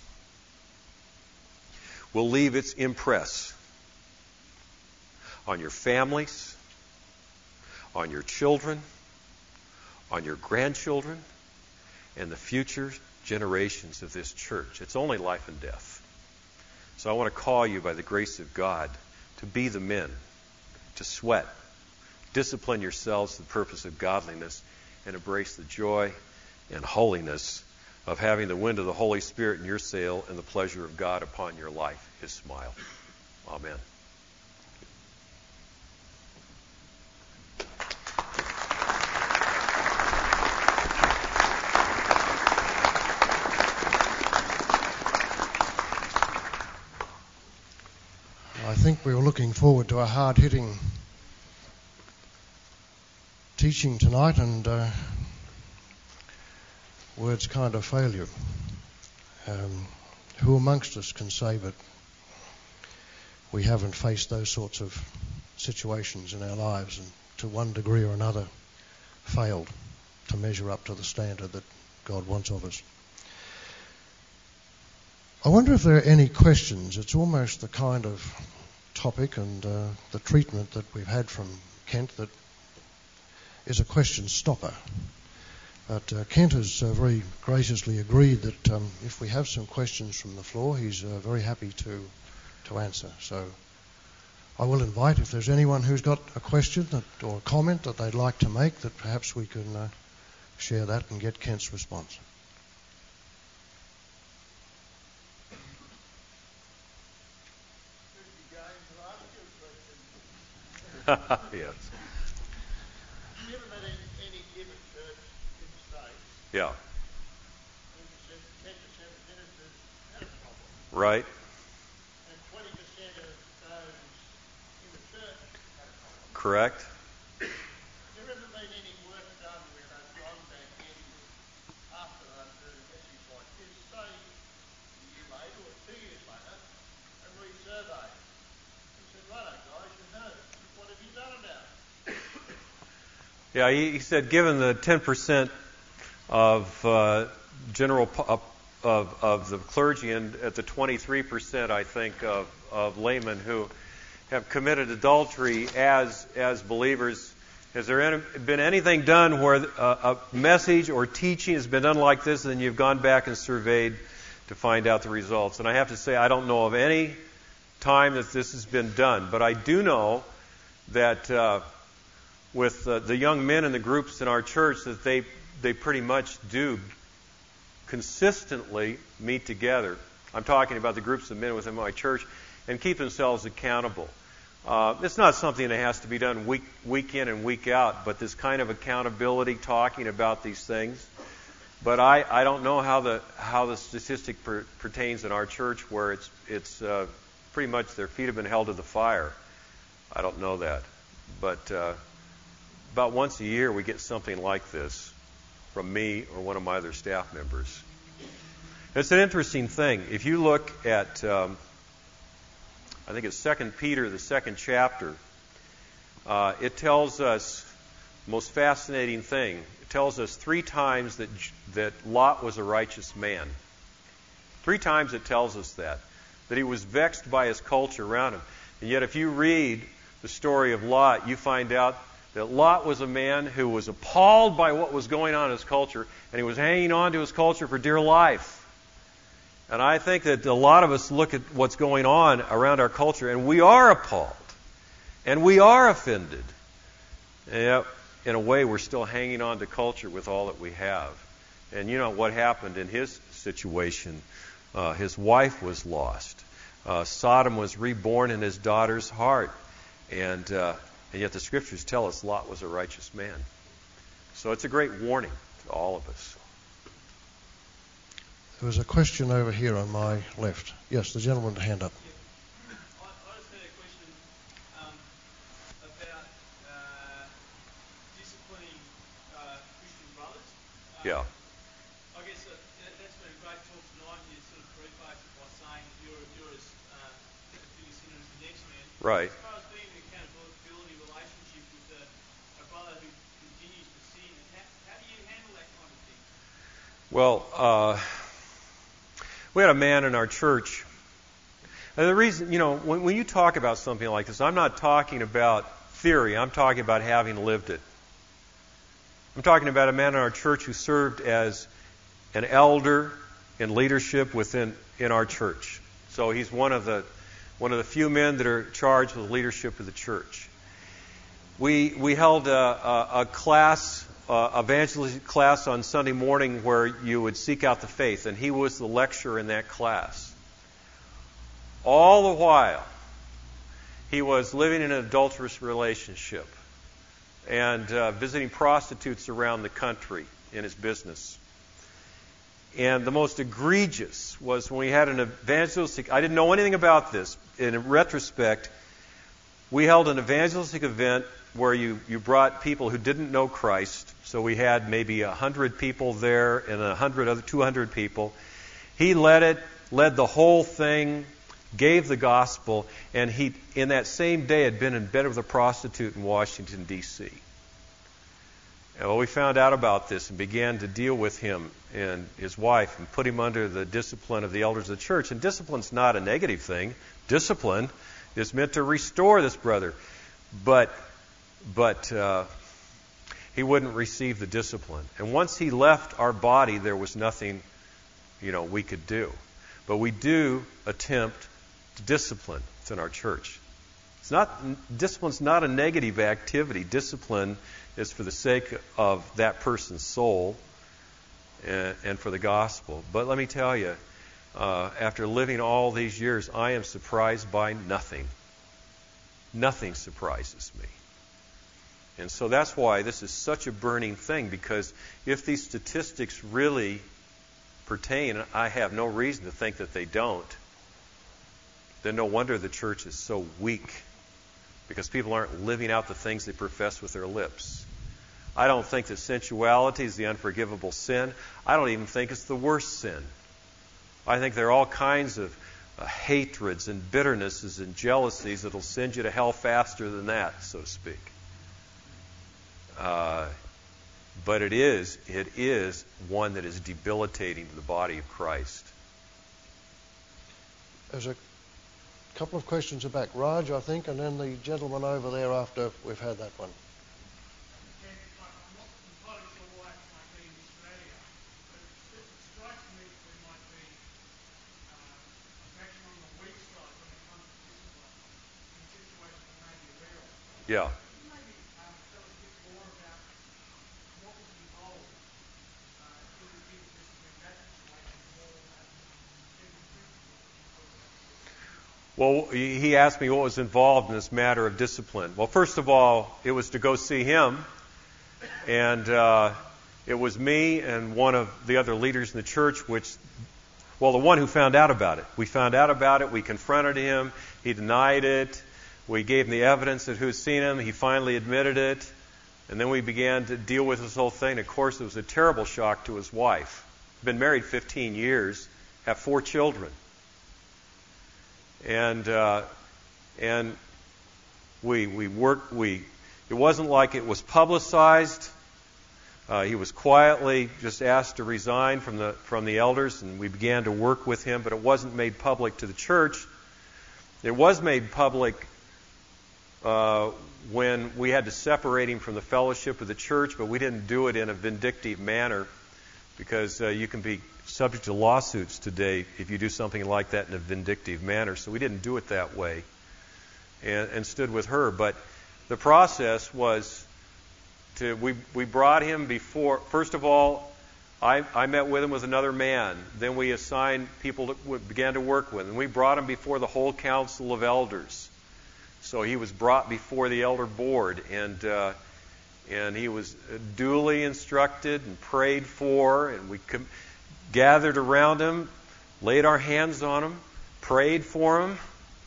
will leave its impress on your families, on your children, on your grandchildren, and the future generations of this church. It's only life and death. So I want to call you by the grace of God to be the men, to sweat, discipline yourselves for the purpose of godliness, and embrace the joy and holiness of having the wind of the Holy Spirit in your sail and the pleasure of God upon your life, His smile. Amen. forward to a hard-hitting teaching tonight, and words kind of fail you. Who amongst us can say that we haven't faced those sorts of situations in our lives and to one degree or another failed to measure up to the standard that God wants of us? I wonder if there are any questions. It's almost the kind of topic and the treatment that we've had from Kent that is a question stopper. But Kent has very graciously agreed that if we have some questions from the floor, he's very happy to answer. So I will invite, if there's anyone who's got a question or a comment that they'd like to make, that perhaps we can share that and get Kent's response. Yes. Given that in any given church in the States, Yeah. 10% of ministers had a problem, Right. and 20% of those in the church had a problem. Correct. Has there ever been any work done where they've gone back in after they've heard a message like this, say a year later or 2 years later, and resurveyed and said, righto guys, you heard, what have you done about it? Yeah, he said given the 10% of of the clergy and at the 23%, I think, of laymen who have committed adultery as believers, has there been anything done where a message or teaching has been done like this and then you've gone back and surveyed to find out the results? And I have to say I don't know of any time that this has been done, but I do know that with the young men in the groups in our church that they pretty much do consistently meet together. I'm talking about the groups of men within my church and keep themselves accountable. It's not something that has to be done week in and week out, but this kind of accountability, talking about these things. But I don't know how the statistic pertains in our church where it's pretty much their feet have been held to the fire. I don't know that. But about once a year we get something like this from me or one of my other staff members. It's an interesting thing. If you look at, I think it's 2 Peter, the 2nd chapter, it tells us the most fascinating thing. It tells us 3 times that Lot was a righteous man. 3 times it tells us that he was vexed by his culture around him. And yet if you read the story of Lot, you find out that Lot was a man who was appalled by what was going on in his culture, and he was hanging on to his culture for dear life. And I think that a lot of us look at what's going on around our culture, and we are appalled, and we are offended. And yet, in a way, we're still hanging on to culture with all that we have. And you know what happened in his situation? His wife was lost. Sodom was reborn in his daughter's heart. And yet the Scriptures tell us Lot was a righteous man. So it's a great warning to all of us. There was a question over here on my left. Yes, the gentleman with the hand up. I just had a question about disciplining Christian brothers. Yeah. I guess that's been a great talk tonight. You sort of prefaced it by saying you're as big a sinner as the next man. Right. As far as being in an accountability relationship with a brother who continues to sin, how do you handle that kind of thing? Well, we had a man in our church. And the reason, when you talk about something like this, I'm not talking about theory. I'm talking about having lived it. I'm talking about a man in our church who served as an elder in leadership in our church. So he's one of the few men that are charged with leadership of the church. We held a class, evangelistic class on Sunday morning where you would seek out the faith, and he was the lecturer in that class. All the while, he was living in an adulterous relationship and visiting prostitutes around the country in his business. And the most egregious was when we had an evangelistic... I didn't know anything about this. In retrospect, we held an evangelistic event where you brought people who didn't know Christ. So we had maybe 100 people there and 200 people. He led the whole thing, gave the gospel, and he, in that same day, had been in bed with a prostitute in Washington, D.C. And well, we found out about this and began to deal with him and his wife and put him under the discipline of the elders of the church. And discipline's not a negative thing. Discipline is meant to restore this brother. But he wouldn't receive the discipline. And once he left our body, there was nothing, we could do. But we do attempt to discipline. It's in our church. Discipline's not a negative activity. Discipline is for the sake of that person's soul and for the gospel. But let me tell you, after living all these years, I am surprised by nothing. Nothing surprises me. And so that's why this is such a burning thing, because if these statistics really pertain, and I have no reason to think that they don't, then no wonder the church is so weak, because people aren't living out the things they profess with their lips. I don't think that sensuality is the unforgivable sin. I don't even think it's the worst sin. I think there are all kinds of hatreds and bitternesses and jealousies that will send you to hell faster than that, so to speak. But it is one that is debilitating to the body of Christ. There's a couple of questions back. Raj, I think, and then the gentleman over there after we've had that one. Yeah. Well, he asked me what was involved in this matter of discipline. Well, first of all, it was to go see him. And it was me and one of the other leaders in the church, the one who found out about it. We found out about it. We confronted him. He denied it. We gave him the evidence that who'd seen him. He finally admitted it. And then we began to deal with this whole thing. Of course, it was a terrible shock to his wife. Been married 15 years, have 4 children. And we worked. It wasn't like it was publicized. He was quietly just asked to resign from the elders, and we began to work with him. But it wasn't made public to the church. It was made public when we had to separate him from the fellowship of the church, but we didn't do it in a vindictive manner, because you can be subject to lawsuits today if you do something like that in a vindictive manner. So we didn't do it that way and stood with her. But the process was we brought him before. First of all, I met with him with another man. Then we assigned people that began to work with him. And we brought him before the whole council of elders. So he was brought before the elder board, and he was duly instructed and prayed for, and we gathered around him, laid our hands on him, prayed for him,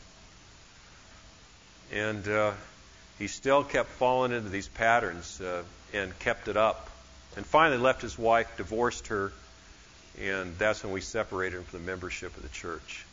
and he still kept falling into these patterns and kept it up. And finally left his wife, divorced her, and that's when we separated him from the membership of the church.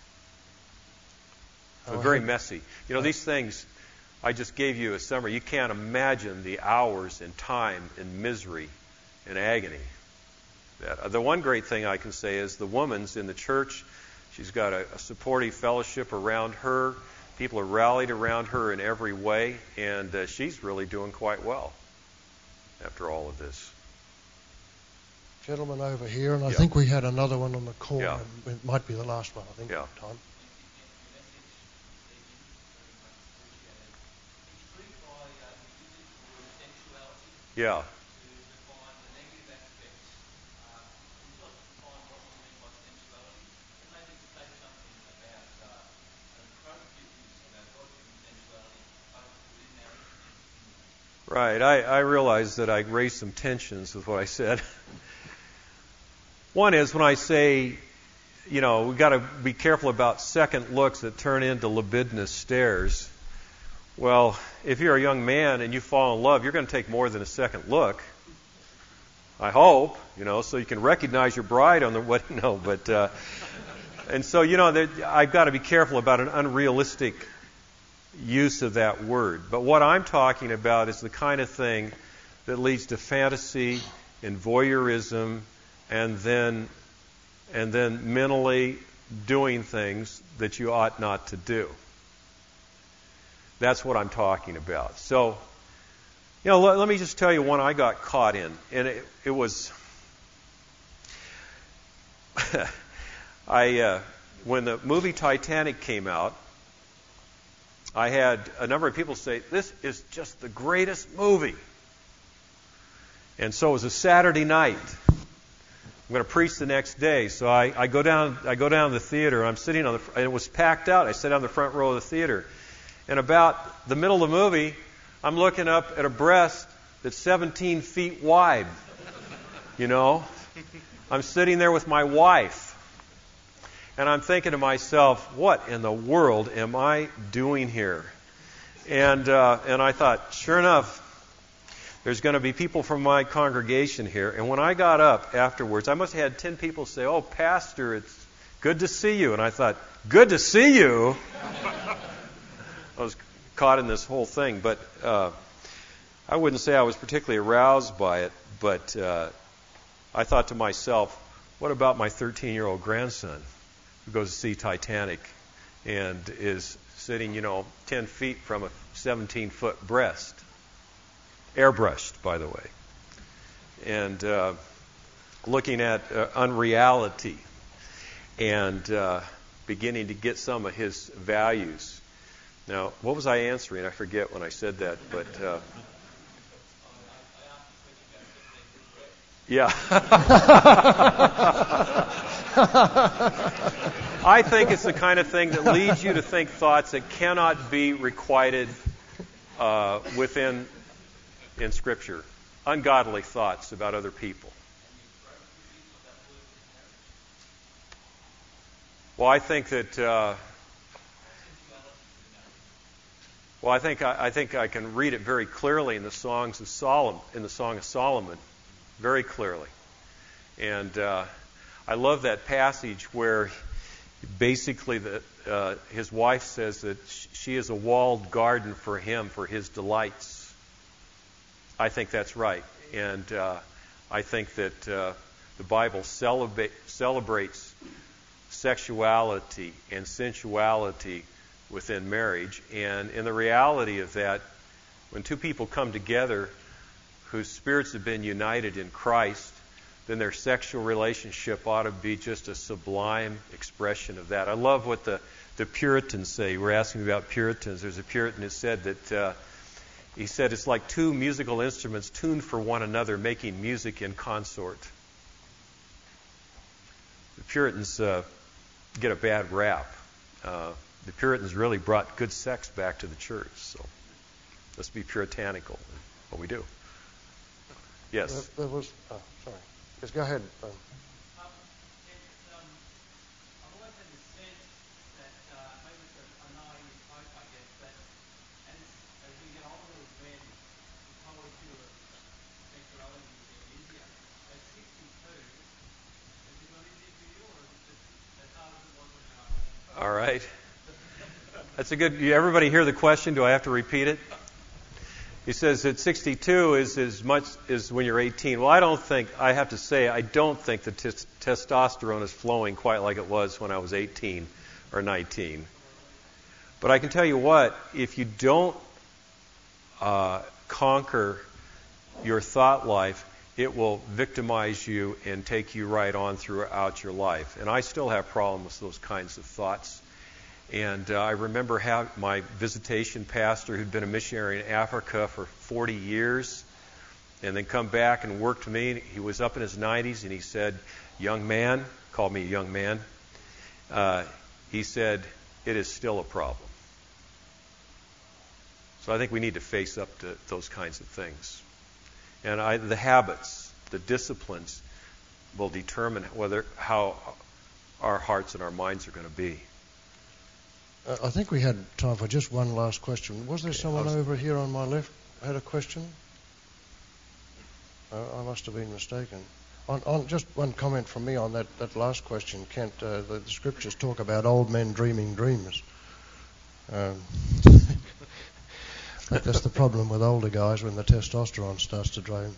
So very messy. These things, I just gave you a summary. You can't imagine the hours and time and misery and agony. The one great thing I can say is the woman's in the church. She's got a supportive fellowship around her. People are rallied around her in every way, and she's really doing quite well after all of this. Gentleman over here, and I think we had another one on the call. Yeah. It might be the last one, I think, Yeah. Tom. Yeah. Right. I realize that I raised some tensions with what I said. One is when I say, we've got to be careful about second looks that turn into libidinous stares. Well, if you're a young man and you fall in love, you're going to take more than a second look. I hope, so you can recognize your bride on the wedding. No, but and so I've got to be careful about an unrealistic use of that word. But what I'm talking about is the kind of thing that leads to fantasy and voyeurism, and then mentally doing things that you ought not to do. That's what I'm talking about. So, let me just tell you one I got caught in, and it was when the movie Titanic came out, I had a number of people say, "This is just the greatest movie." And so it was a Saturday night. I'm going to preach the next day, so I go down to the theater. I'm sitting and it was packed out. I sat down in the front row of the theater, and about the middle of the movie, I'm looking up at a breast that's 17 feet wide. I'm sitting there with my wife, and I'm thinking to myself, "What in the world am I doing here?" And I thought, sure enough, there's going to be people from my congregation here. And when I got up afterwards, I must have had 10 people say, "Oh, Pastor, it's good to see you." And I thought, "Good to see you?" I was caught in this whole thing. But I wouldn't say I was particularly aroused by it. But I thought to myself, what about my 13-year-old grandson who goes to see Titanic and is sitting, 10 feet from a 17-foot breast? Airbrushed, by the way. And looking at unreality and beginning to get some of his values. Now, what was I answering? I forget when I said that, but yeah. I think it's the kind of thing that leads you to think thoughts that cannot be requited in Scripture. Ungodly thoughts about other people. Well, I think that. I think I can read it very clearly in the songs of Solomon, in the Song of Solomon, very clearly. And I love that passage where basically his wife says that she is a walled garden for him, for his delights. I think that's right. And I think that the Bible celebrates sexuality and sensuality within marriage. And in the reality of that, when two people come together whose spirits have been united in Christ, then their sexual relationship ought to be just a sublime expression of that. I love what the Puritans say. We're asking about Puritans. There's a Puritan who said that he said it's like two musical instruments tuned for one another, making music in consort. The Puritans get a bad rap. The Puritans really brought good sex back to the church. So let's be puritanical in what we do. Yes. There was. Sorry. Yes, go ahead. I've always had the sense that maybe it's a naive hope, I guess, that as we get older as men, the quality of sexuality is easier. At 62, has it got easier for you, or is it just as hard as it was when you were 18? All right. That's a good. Everybody hear the question? Do I have to repeat it? He says that 62 is as much as when you're 18. Well, I don't think the testosterone is flowing quite like it was when I was 18 or 19. But I can tell you what, if you don't conquer your thought life, it will victimize you and take you right on throughout your life. And I still have problems with those kinds of thoughts. And I remember my visitation pastor, who'd been a missionary in Africa for 40 years, and then come back and worked with me. He was up in his 90s, and he said, "Young man," called me a young man, he said, "it is still a problem." So I think we need to face up to those kinds of things. And the habits, the disciplines, will determine how our hearts and our minds are going to be. I think we had time for just one last question. Was there someone over here on my left had a question? I must have been mistaken. On just one comment from me on that last question, Kent. The scriptures talk about old men dreaming dreams. That's the problem with older guys when the testosterone starts to drain.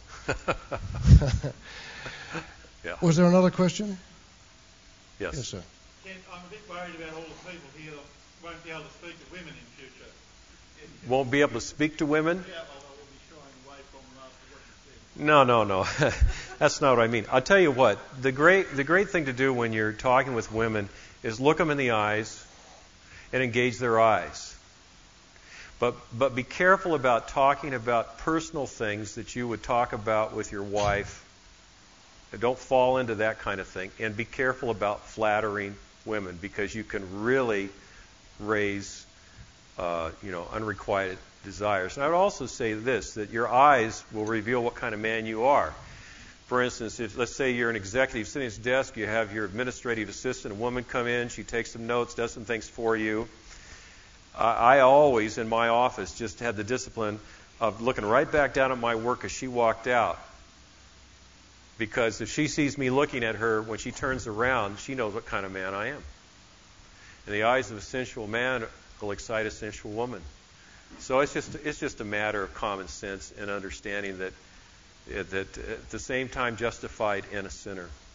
Yeah. Was there another question? Yes. Yes, sir. Kent, I'm a bit worried about all the people here that won't be able to speak to women in future. Won't be able to speak to women? Yeah, well, I will be shying away from them after what you said. No. That's not what I mean. I'll tell you what. The great thing to do when you're talking with women is look them in the eyes and engage their eyes. But be careful about talking about personal things that you would talk about with your wife. Don't fall into that kind of thing. And be careful about flattering women, because you can really raise unrequited desires. And I would also say this, that your eyes will reveal what kind of man you are. For instance, if let's say you're an executive sitting at his desk, you have your administrative assistant, a woman come in, she takes some notes, does some things for you. I always, in my office, just had the discipline of looking right back down at my work as she walked out. Because if she sees me looking at her, when she turns around, she knows what kind of man I am. And the eyes of a sensual man will excite a sensual woman. So it's just a matter of common sense and understanding that at the same time justified and a sinner.